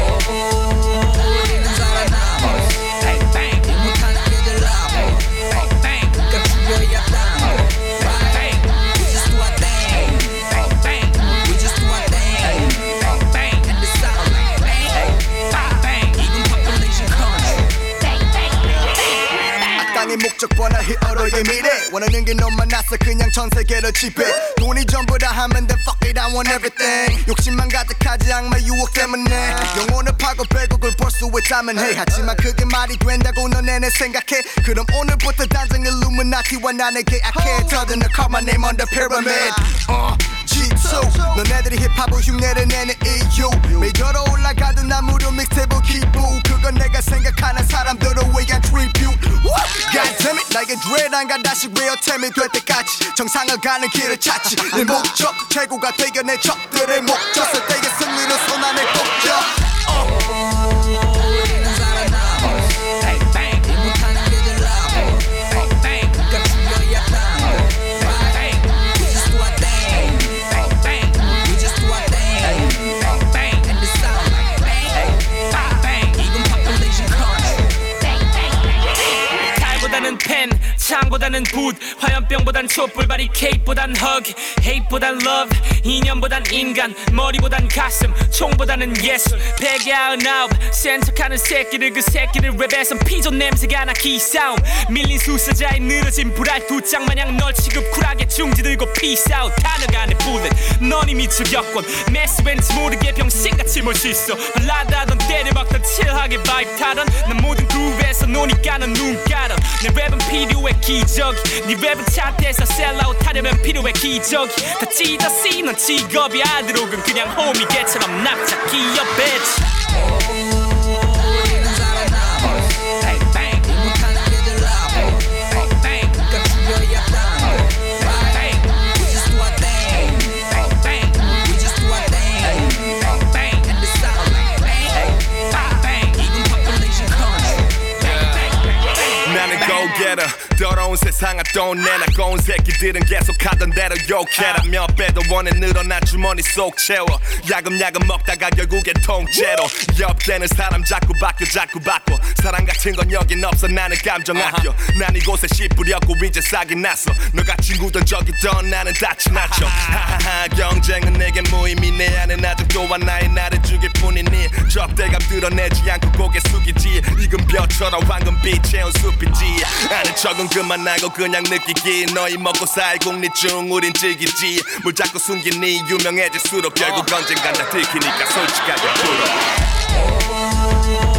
우리는 살아남아 Bang bang 일 못하는 애들 라고 Bang bang 그러니까 죽여야 땅 Bang we just do our thing Bang bang we just do our thing Bang bang and the sound like bang Bang bang 이건 population country Bang bang 악당의 목적 뻔한 히어로의 미래 원하는 게 너만 났어 그냥 전 세계를 지배 돈이 전부다 하면 then fuck it I want everything 욕심만 가득하지 악마 유혹 때문에 영혼을 파고 결국을 볼 수 있다면 해 하지만 그게 말이 된다고 너 내내 생각해 그럼 오늘부터 단정 일루미나티와 나는 계약해 Tell them to call my name on the pyramid uh, 지 투 너네들이 힙합을 흉내를 내는 이유 메이저로 올라가던 나 무료 믹스테이블 기부 그건 내가 생각하는 사람들을 위한 트리뷰 God damn it 나에게 dread 안 가 다시 real-tim이 될 때까지 정상을 가는 길을 찾지 내 목적 최고가 되게 내 적들의 목적 설때의 승리는 손안에 꼽죠 우리는 살아남아 Bang bang 일 못하는 애들 라고 Bang bang 그러니까 죽여야 땅 Bang bang we just do our thing Bang bang we just do our thing Bang bang and the sound like bang Bang bang 이건 population country Bang bang 칼보다는 펜 창보다는 붓 화염병보단 촛불 바리케이트보단 hug hate보단 love 이념보단 인간 머리보단 가슴 총보다는 예술 백야흔아홉 센 척하는 새끼들 그 새끼들 랩에선 피존 냄새가 나 기싸움 밀린 수사자의 늘어진 불알 두 짝마냥 널 취급 쿨하게 중지 들고 peace out 탄핵 안에 bullet 넌 이미 죽였건 메스 왠지 모르게 병신같이 몰 수 있어 발라드하던 때려박던 칠하게 바이브 타던 난 모든 그룹에서 노니까 넌 눈 깔아 내 랩은 필요해 기적이 네 랩은 차트에서 셀아웃 하려면 필요해 기적이 다 찌다시 넌 직업이 아들 혹은 그냥 호미 개처럼 납작 기업 bitch 우리는 살아남아 Bang bang 일 못하는 애들 라고 Bang bang 그러니까 죽여야 땅 Bang bang we just do our thing Bang bang we just do our thing Bang bang and the sound like bang Bang bang 이건 population country Bang bang 나는 go-getter 더러운 세상아 돈 내나 고운 새끼들은 계속하던 대로 욕해라 몇 배도 원해 늘어나 주머니 속 채워 야금야금 먹다가 결국엔 통째로 옆대는 사람 자꾸 바뀌어 자꾸 바꿔 사랑 같은 건 여긴 없어 나는 감정 아껴 난 이곳에 씨 뿌렸고 이제 싹이 났어 너가 친구던 적이던 나는 다 지났죠 하하하 경쟁은 내게 무의미 내 안에 아직 또한 나의 나를 죽일 뿐이니 적대감 드러내지 않고 고개 숙이지 익은 벼처럼 황금빛 채운 숲이지 아는 척은 그만하고 그냥 느끼기 너희 먹고 살 국리 중 우린 즐기지 뭘 자꾸 숨기니 유명해질수록 결국 언젠간 다 들키니까 솔직하게 풀어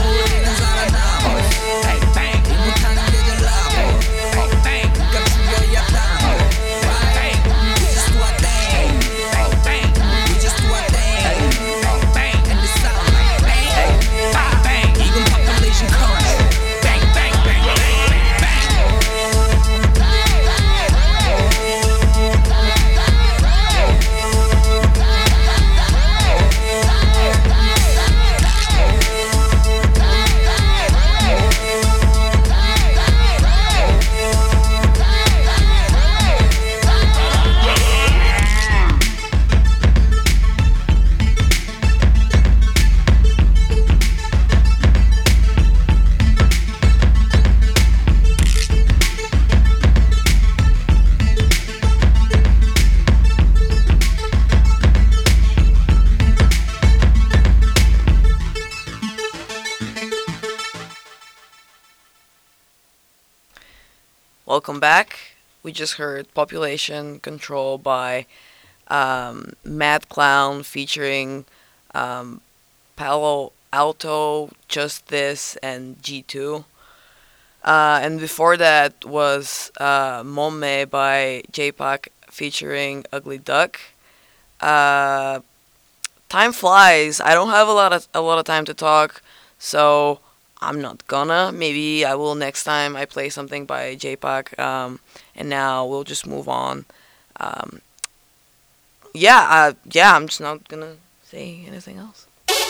Welcome back. We just heard Population Control by um, Mad Clown featuring um, Palo Alto, Just This, and G two. Uh, and before that was uh, Momme by J-Pac featuring Ugly Duck. Uh, time flies. I don't have a lot of a lot of time to talk, so I'm not gonna. Maybe I will next time I play something by J-Pac. Um, and now we'll just move on. Um, yeah, uh, yeah, I'm just not gonna say anything else.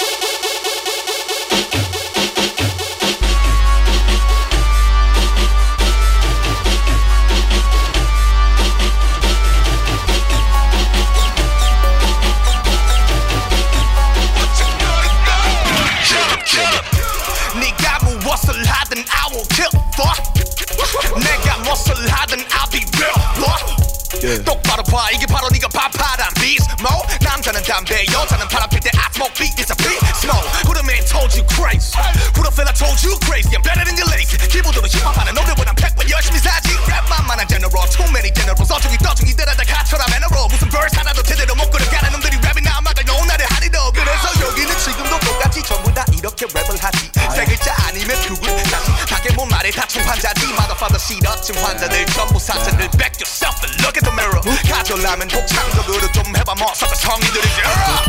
무엇을 하든 I will kill for 내가 무엇을 하든 I'll be real boy yeah. 똑바로 봐 이게 바로 네가 밥하란 beast mode 남자는 담배 여자는 바람 필 때 I smoke beat it's a beat smoke Who the man told you crazy Who the fella told you crazy I'm better than your lazy 기본적으로 힙합하는 놈들보단 백번 열심히 사지 랩만만한 general Too many generals 어중이 떠중이 들어다 가처럼 애너로 무슨 verse 하나도 제대로 못 끌어가는 놈들이 랩이나 막을 놓은 나를 하리도 그래서 여기는 지금도 똑같이 전부 다 이렇게 랩을 하지 세 글자 아니면 두 글 다시 밖에 못 말해 다친 환자지 Motherfather 시러진 환자들 전부 사자들 Back yourself and look at the mirror 가져라면 독창적으로 좀 해봐 뭐 서서 성인들이지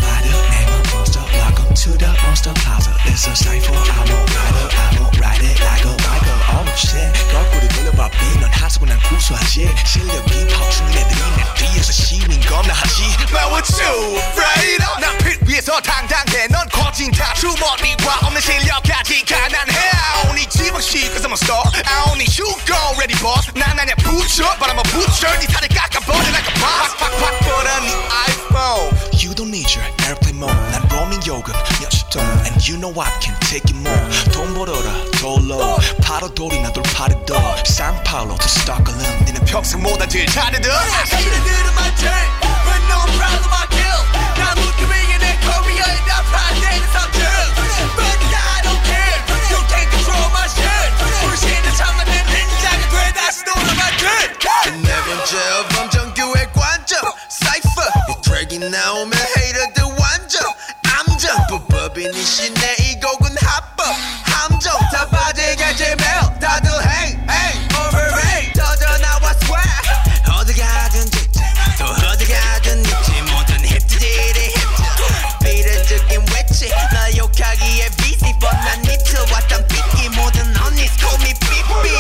Welcome to the Monster Plaza It's a cypher I'm a rider I'm a ride it like a biker Oh shit 거꾸로 돌려봐 B 넌 하수고 난 구수하지 실력이 퍽충인 애들이 내 뒤에서 시윈 겁나하지 But what you afraid of 난 빛 위에서 당당해 넌 거진 다 주머니와 없는 실력까지 가난해 I only 집어시 cause I'm a star I only shoot go ready boss 난 아냐 butcher But I'm a butcher 네 살을 깎아버려 like a boss 팍팍팍 뻗어 네 iPhone You don't need your airplane mode 난 roaming 요금 몇십 돈 And you know I can take it more 돈 벌어라 돌로 바로 돌이나 돌파리도 상파울로 to Stockholm 니는 평생 못한 질 잘해도 I see the dude in my turn But no problem I kill 난 웃기면 내 코리아에 나 파대는 삼촌 But I don't care You can't control my shit 불신을 참아낸 닌자가 돼 다시 돌아만 돼 내번 제어 범정교의 관점 Cypher 이 트랙이 나오면 hater들 완전 암정 부법이니 신내 이 곡은 합법 함정 다 빠지게 제멜 다들 hang hang overrate 터져 나와 swag 어디 가든 좋지 또 어디 가든 있지 모든 힙들이 힙들 비례적인 외치 나 욕하기에 busy but 난 니트 왔던 삐끼 모든 언니's call me 삐삐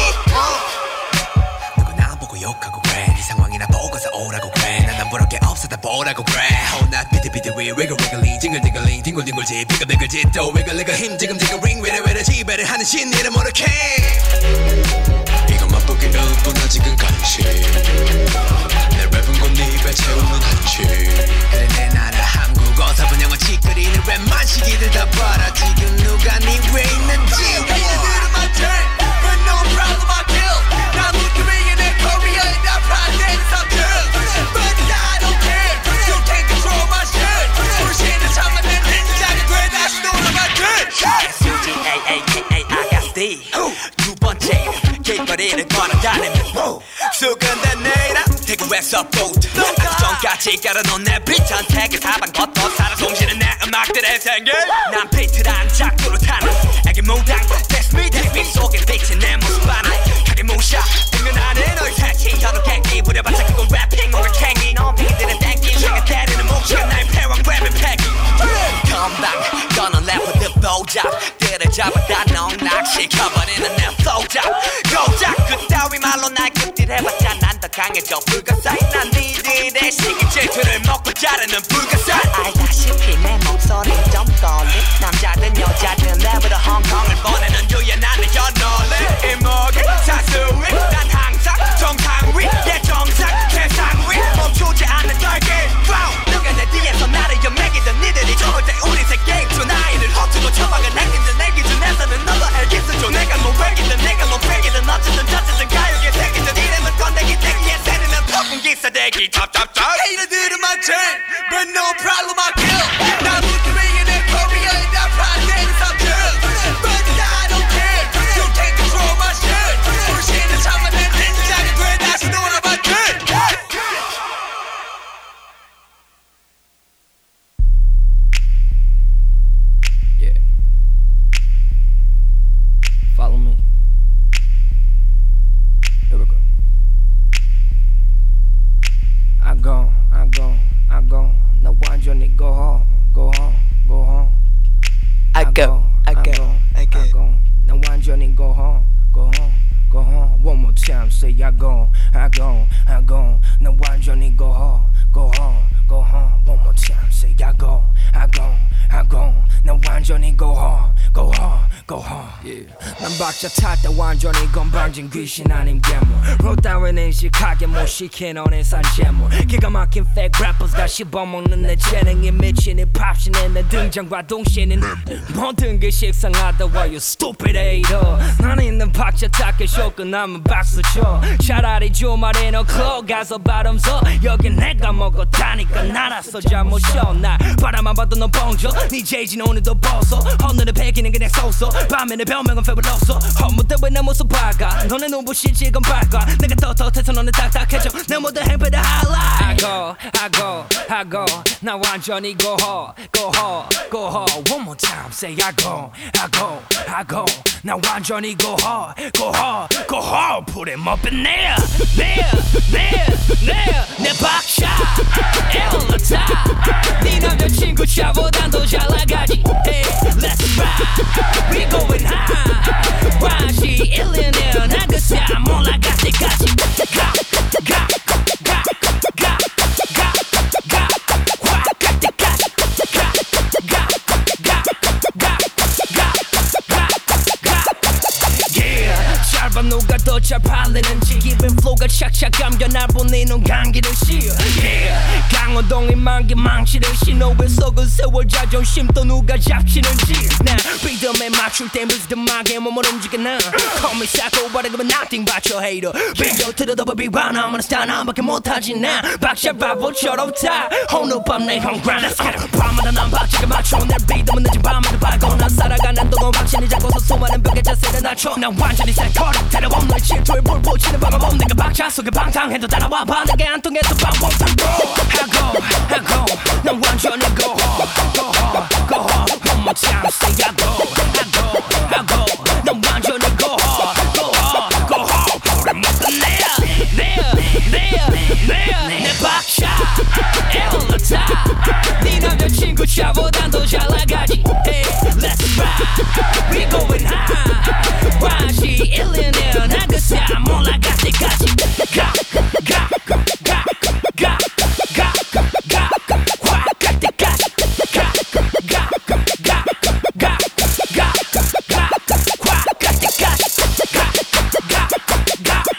누구 나 보고 욕하고 그래 네 상황이나 보고서 오라고 그래 난 안 부러울 게 없어 다 보라고 그래 혼나 비트비트 위 wiggle wiggling 징글징글링 뒹굴뒹굴지 삐끗삐끗지 또 wiggle wiggle 힘 지금 지금 ring 외래 외래 지배를 하는 신이를 모르게 이건 맛보기는 뻔 아직은 간식 내 랩은 곧 네 입에 채우는 한식 그래 내 나라 한국어사 분영어 찌끄리는 랩만 시기들 다 봐라 지금 누가 네 위에 있는지 Hey, you do my turn, but no problem I kill. 나 무드링에 내 코리아에 나 프라이드는 삼킬. But I don't care, you can't control my shit. 불신을 참아 내 닌자가 돼 다시 돌아갈게. S U G A A K A I got Steve 두 번째 길거리를 걸어다니는 수근된 내일아 태국에서 보드 전까지 깔아놓은 내 비찬 태그 사방 걷어 살아 숨쉬는 내 음악들의 생길 난 비트란 작두로 타는 애기 무당 That's me, that's me 속에 비친 내 모습 하나 가게 무샤 등은 안에 너의 새치 혀도 갱기 부려봤자 그건 래핑 혹은 캥기 넌 비들은 땡기 내가 때리는 몫이야 나의 패왕 랩은 패기 건방 너는 래퍼들 보잡 들을 잡아다 넌 낚시켜버리는 내 flow 잡 고작 그따위 말로 날 급딜해봤자 난 더 강해져 불가사의 난 니들의 시기 질투를 먹고 자르는 불가사의 알다시피 내 목소리 좀 떨리 남자든 여자든 내부터 헝컹을 보내는 유연한 내 연놀리 이목에 사수위 난 항상 정상 위의 정상 세상 위 멈추지 않는 떨기 누가 내 뒤에서 나를 연맥이든 니들이 좋을 때 우리 새 게임 중 나이를 허투루 처박은 행진들 내 기준에서는 너도 알겠어 줘 내가 노백이든 내가 노백이든 어쨌든 저쨌든 가요계 새끼든 이름은 건데기 대기에 새르면 폭풍 기사대기 찹찹찹 Hater들은 많지, but no problem I kill. 나 무드링에 내 코리아에 나 프라이드는 삼킬. But I don't care, you can't control my shit. 불신을 참아 내 닌자가 돼 다시 돌아갈게. Yeah. Follow me. Here we go. I go, I go, I go. 나 완전히 go home, go home, go home. I go, I go, I go. I go. 나 완전히 go home, go home, go home. One more time, say I go, I go, I go. 나 완전히 go home, go home, go home. One more time, say I go, I go, I go. 나 완전히 go home, go home, go home. Yeah. 난 박자 탈 때 완전히 건방진 귀신 아님 괴물. 로 따위는 인식하게 못 시킨 어린 산재물. 기가 막힌 fake rappers가 씹어먹는 내 재능에 미친 힙합신의 내 등장과 동시에는 모든 게 식상하다. Why you stupid hater. 나는 있는 박자 탈게 쇼 끝나면 박수 쳐. 차라리 주말에 너 클럽 가서 바람 써. 여긴 내가 먹었다니까 날았어 잠 못 쉬어. 나 바라만 봐도 넌 뻥져. 네 제이지는 오늘도 벗어. 하늘에 베기는 그냥 쏘쏘. 밤에는 별명은 fabulous. 허무 때문에 내 모습 밝아. 너네 눈부신 지금 밝아. 내가 떳떳해서 너네 딱딱해져. 내 모든 행패를 highlight. I go, I go, I go. 나 완전히 go hard, go hard, go hard. One more time, say I go, I go, I go. 나 완전히 go hard, go hard, go hard. Put him up in there, there, there, there. 내 박샤, 에올라타. 네 남자친구 차보단 더 잘 나가지. Hey, let's ride, we going high. 와시 일 년에 나 그 삶 올라갈 때까지. 가, 가, 가, 가, 가, 가. 확 갈 때까지. 가, 가, 가, 가, 가, 가, 가. Yeah, 짧은 누가 더 잘 팔리는지 기분 flow가 착착 감겨 날 보내는 감기를 씌워. Yeah, 강호동이 만기 망치를 신호 왜 썩은 세월 자존심 또 누가 잡치는지. 나 리듬에 맞출 때 리듬하게 몸을 움직여 나 Call me psycho but I'm nothing but your hater. 비교 들어도 비비와 나만 스타 나밖에 못하지 나 박샤 바보처럼 타 오늘 밤 내 형 grind. 밤마다 난 박자가 맞춰 내 리듬은 늦은 밤에도 밝고 난 살아가는 동안 확신이 잡고서 수많은 벽에 자세를 낮춰. 난 완전히 새거리 데려온 너의 질투에 불 붙이는 방법. 내가 박자 속에 방탕해도 따라와 봐. 내게 안 통해도 방법. I go, I go. 난 완전히 go hard, go hard, go hard. One more time, say I go, I go, I go. 난 완전히 go hard, go hard, go hard. Put him up in there, there, there, there. 내 박자, 에올라타. 네 남자친구 차보단 더 잘 나가지. Hey, let's ride, we going high. 와시 일 년에 나 그 삶 올라갈 때까지. 가, 가, 가, 가, 가, 가, 가, 가. 확 갈 때까지. 가, 가, 가, 가, 가, 가, 가, 가. 확 갈 때까지. 가, 가, 가, 가,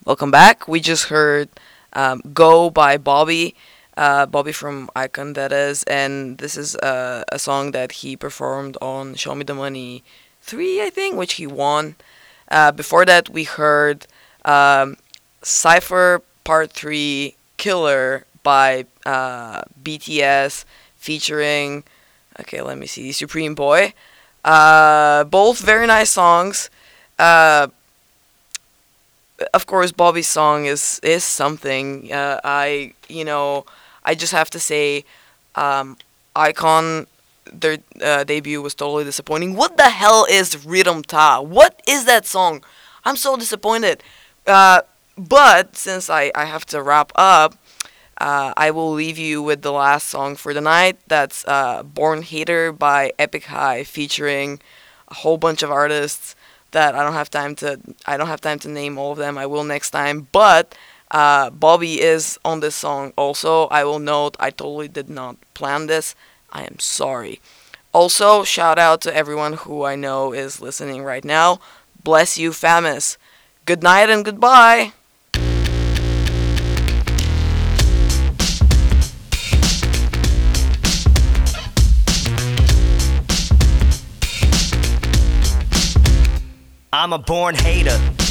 Welcome back. We just heard um, Go by Bobby. Uh, Bobby from iKON, that is. And this is uh, a song that he performed on Show Me the Money three, I think, which he won. Uh, before that, we heard um, Cypher Part three Killer by uh, B T S featuring, okay, let me see, Supreme Boy. Uh, both very nice songs. Uh, of course, Bobby's song is, is something. Uh, I, you know, I just have to say, um, iKON, their uh, debut was totally disappointing. What the hell is Rhythm Ta? What is that song? I'm so disappointed. Uh, but since I, I have to wrap up, uh, I will leave you with the last song for the night. That's uh, Born Hater by Epic High, featuring a whole bunch of artists that I don't have time to I don't have time to name all of them. I will next time. But uh, Bobby is on this song also. I will note I totally did not plan this. I am sorry. Also, shout out to everyone who I know is listening right now. Bless you, Famous. Good night and goodbye. I'm a born hater.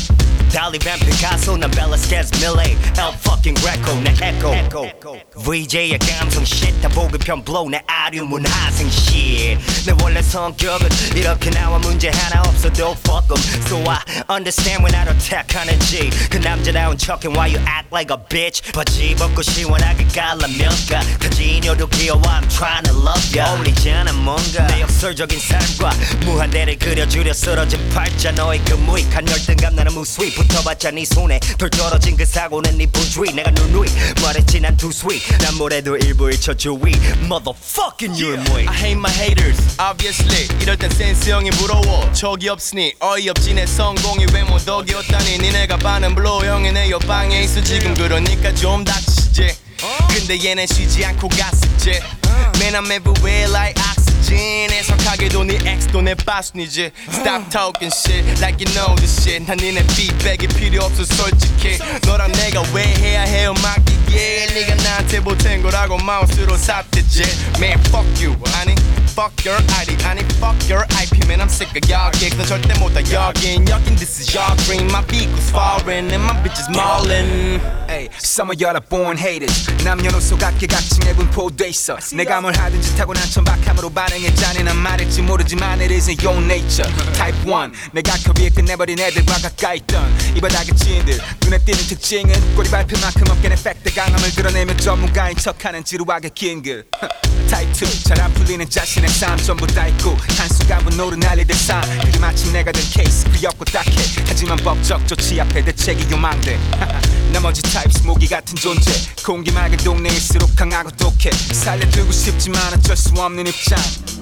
달리 뱀 피카소 난 벨라스케즈 밀레 L fucking Greco 내 echo 브이제이의 감성 shit 다 보기 편 blow 내 아류 문화생 shit 내 원래 성격은 이렇게 나와 문제 하나 없어도 fuck em So I understand when I don't 택하는지 그 남자다운 척해 why you act like a bitch 바지 벗고 시원하게 갈라면가 타지녀도 귀여워 I'm trying to love ya 어울리잖아 뭔가 내 역설적인 삶과 무한대를 그려주려 쓰러진 팔자 너의 그 무익한 열등감 나는 무수히 붙어봤자 네 손에 덜 떨어진 그 사고는 네 부주의 내가 누누이 말했지 난 too sweet 난 뭐래도 일부 일처주의 Motherfucking you're I hate my haters obviously 이럴 땐 센스 형이 부러워 척이 없으니 어이없지 내 성공이 왜 못 덕이었다니 니네가 반은 블로우 형이 내 옆방에 있어 지금 그러니까 좀 닥치지 근데 얘는 쉬지 않고 갔었지 Man I'm everywhere like oxygen 해석하게도 네 X도 내 빠순이지 Stop talking shit like you know this shit 난 니네 feedback이 필요 없어 솔직히 너랑 내가 왜 해야 해요 맡기게 네가 나한테 보탠 거라고 마우스로 삽대지 Man fuck you 아니 fuck your 아이디 아니 fuck your 아이피 Man I'm sick of y'all gigs 넌 절대 못다 여긴 여긴 this is your dream My beat goes foreign and my bitch is maulin' Hey, some of y'all are born haters 남녀노소 각계각층에 분포돼 있어 내가 뭘 하든지 타고난 천박함으로 반응해 잔인한 말일지 모르지만 it isn't your nature Type one 내가 커비에 끝내버린 애들과 가까이 있던 이 바닥의 지인들 눈에 띄는 특징은 꼬리 밟힐 만큼 없게 내 팩트 강함을 드러내며 전문가인 척하는 지루하게 긴 글 Type two 잘 안 풀리는 자신의 삶 전부 다 있고 한순간 노른 난리들 삶 그게 마치 내가 된 케이스 귀엽고 딱해 하지만 법적 조치 앞에 대책이 요망돼 나머지 타입스 모기 같은 존재 공기 맑은 동네일수록 강하고 독해 살려두고 싶지만 어쩔 수 없는 입장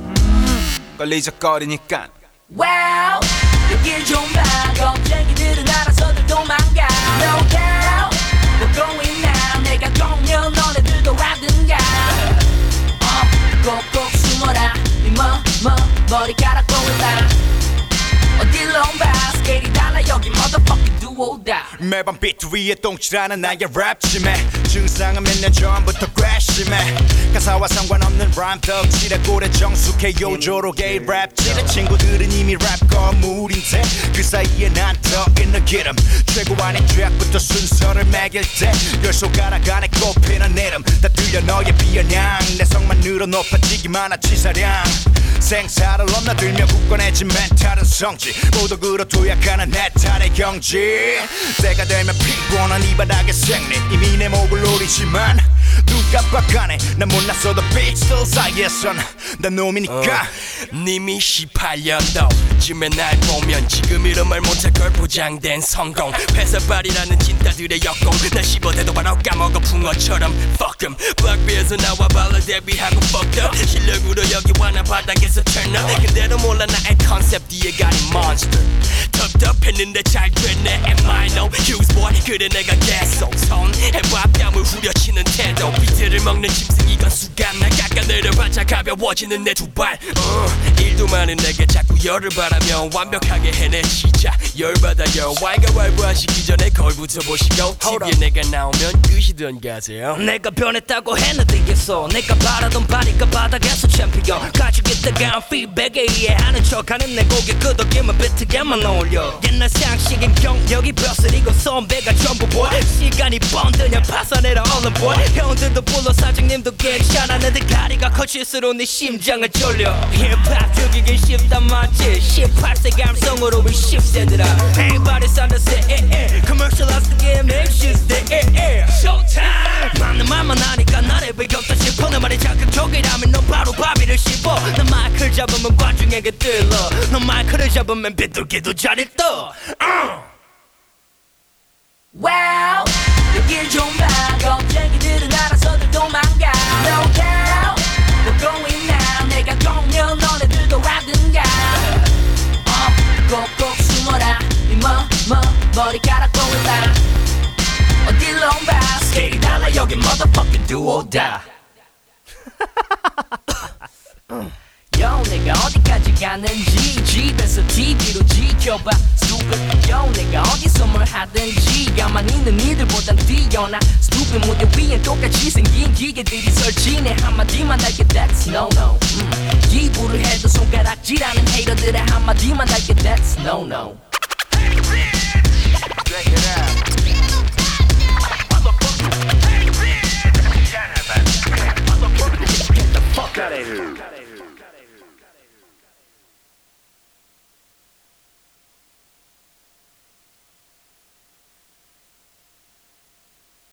걸리적거리니까 Wow 여길 좀 봐 겁쟁이들은 알아서들 도망가 No doubt We're going now 내가 공연 너네들도 하든가 어 꼭꼭 숨어라 네 머, 머, 머리카락 보인다 어딜로 봐 스케일이 달라 여기 motherfucking do or die 매번 비트 위에 똥칠하는 나의 랩 심해 증상은 몇 년 전부터 괘씸해 가사와 상관없는 라임 덕질에 고래 정숙해 요조록의 랩질에 친구들은 이미 랩 거물인데 그 사이에 난 더 있는 기름 최고 아닌 트랙부터 순서를 매길 때 열 손가락 안에 꼽히는 이름 다 들려 너의 비아냥 내 성만 늘어 높아지기만 한 치사량 생사를 넘나들며 굳건해진 멘탈은 성지 모두 그렇 도약하는 내 탈의 경지 때가 되면 피곤한 이 바닥의 생리 이미 내 목을 노리지만 눈 깜빡하네 난 몰랐어도 빛들 사이에선 난 놈이니까 어. 님이 십팔 년도쯤에 날 보면 지금 이름을 못할 걸 보장된 성공 회사발이라는 진따들의 역공 날 씹어대도 바로 까먹어 붕어처럼 Fuck em 빡비에서 나와 발라 데뷔하고 fucked up 실력으로 여기 와나 바닥에서 turn up 근데도 몰라 나의 컨셉 뒤에 가린 monster 텁텁했는데 잘 됐네 Am I no use boy 그래 내가 계속 손해와 뺨을 후려치는 태도 비트를 먹는 짐승 이건 수감 나 가까 내려봤자 가벼워지는 내 두발 uh, 일도 많은 내게 자꾸 열을 바라며 완벽하게 해내 시작 열받아요 왈가왈부하시기 전에 거울부터 보시고 티비에 내가 나오면 끄시던 가세요. 내가 변했다고 했는데겠어 내가 바라던 바니까 바닥에서 챔피언 가지고 있다가 피드백에 이해하는 척하는 내 고개 끄덕이면 비트게만 어울려 옛날 상식인 경력이 벼슬이고 선배가 전부 boy 시간이 뻔드냐 파산해라 all boy 형들도 불러 사장님도 괜찮았는데 가리가 커질수록 네 심장을 졸려 힙합 죽이긴 쉽단 맞지 십팔 세 감성으로 우리 십 세들아 Everybody's on the set Commercialize the game next Tuesday Showtime 맞는 말만 하니까 나를 배겼다 싶어 내 말이 자극적이라면 넌 바로 바비를 씹어 너 마이크를 잡으면 관중에게 들러 너 마이크를 잡으면 비둘기도 자리 떠 uh. Wow 여길 좀 봐 겁쟁이들은 알아서들 도망가 No doubt We're going now 내가 공연 너네들도 하든가 어 꼭꼭 숨어라 네 머, 머, 머리카락 보일라 어딜로 봐 스케일이 달라 여긴 motherfucking do or die Yo 내가 어디까지 가는지 집에서 티비로 지켜봐 Stupid Yo 내가 어디서 뭘 하든지 가만히 있는 이들보단 뛰어나 Stupid 무대 위엔 똑같이 생긴 기계들이 설치네 한마디만 할게 That's no no 음. 기부를 해도 손가락질하는 헤이터들의 한마디만 할게 That's no no Check it out